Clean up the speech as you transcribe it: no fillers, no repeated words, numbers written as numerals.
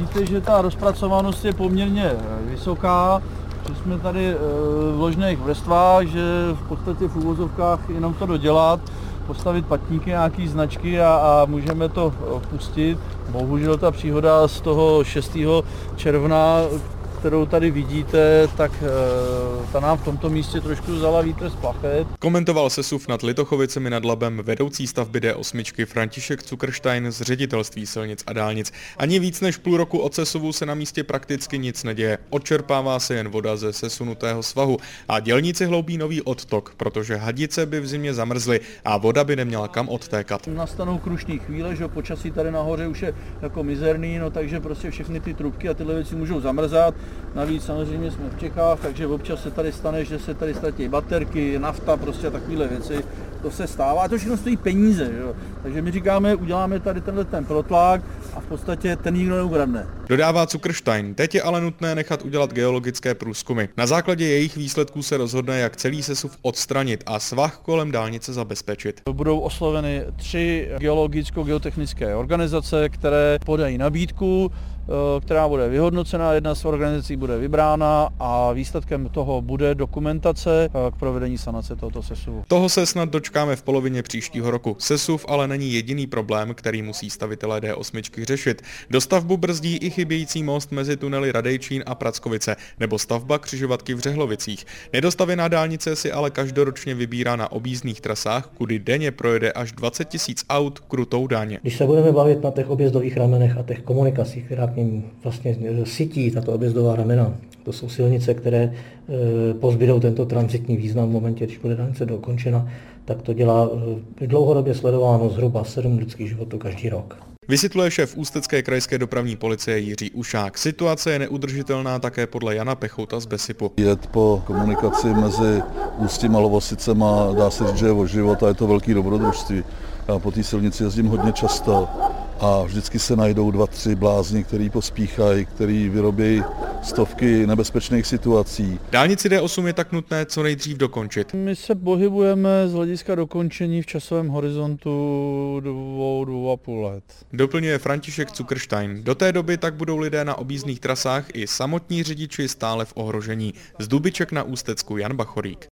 Vidíte, že ta rozpracovanost je poměrně vysoká, že jsme tady v ložných vrstvách, že v podstatě v uvozovkách jenom to dodělat, postavit patníky, nějaký značky a můžeme to pustit. Bohužel ta příhoda z toho 6. června, kterou tady vidíte, tak ta nám v tomto místě trošku vzala vítr z plachet. Komentoval sesuv nad Litovicemi nad Labem vedoucí stavby D8 František Zuckerstein z Ředitelství silnic a dálnic. Ani víc než půl roku od sesuvu se na místě prakticky nic neděje. Odčerpává se jen voda ze sesunutého svahu a dělníci hloubí nový odtok, protože hadice by v zimě zamrzly a voda by neměla kam odtékat. Nastanou krušní chvíle, že počasí tady nahoře už je jako mizerný, no takže prostě všechny ty trubky a tyhle věci můžou zamrzat. Navíc samozřejmě jsme v Čechách, takže občas se tady stane, že se tady ztratí baterky, nafta, prostě takovéhle věci. To se stává a to všechno stojí peníze. Jo? Takže my říkáme, uděláme tady ten protlak a v podstatě ten nikdo neukradne. Dodává Zuckerstein, teď je ale nutné nechat udělat geologické průzkumy. Na základě jejich výsledků se rozhodne, jak celý sesuv odstranit a svah kolem dálnice zabezpečit. Budou osloveny 3 geologicko-geotechnické organizace, které podají nabídku, která bude vyhodnocena, jedna z organizací bude vybrána a výsledkem toho bude dokumentace k provedení sanace tohoto sesuvu. Toho se snad dočkáme v polovině příštího roku. Sesuv ale není jediný problém, který musí stavitelé D8 řešit. Dostavbu brzdí i chybějící most mezi tunely Radejčín a Prackovice nebo stavba křižovatky v Řehlovicích. Nedostavěná dálnice si ale každoročně vybírá na objízdných trasách, kudy denně projede až 20 000 aut krutou daň. Když se budeme bavit na těch objezdových ramenech a těch komunikacích, která k ním vlastně sytí tato objezdová ramena, to jsou silnice, které pozbydou tento tranzitní význam v momentě, když bude dálnice dokončena, tak to dělá dlouhodobě sledováno zhruba 7 lidských životů každý rok. Vysvětluje šéf Ústecké krajské dopravní policie Jiří Ušák. Situace je neudržitelná také podle Jana Pechouta z Besipu. Jet po komunikaci mezi Ústím a Lovosicema, dá se říct, že je o život a je to velký dobrodružství. Já po té silnici jezdím hodně často a vždycky se najdou 2-3 blázni, který pospíchají, který vyrobí stovky nebezpečných situací. Dálnici D8 je tak nutné co nejdřív dokončit. My se pohybujeme z hlediska dokončení v časovém horizontu 2,5 let. Doplňuje František Zuckerstein. Do té doby tak budou lidé na objízdných trasách i samotní řidiči stále v ohrožení. Z Dubiček na Ústecku Jan Bachorík.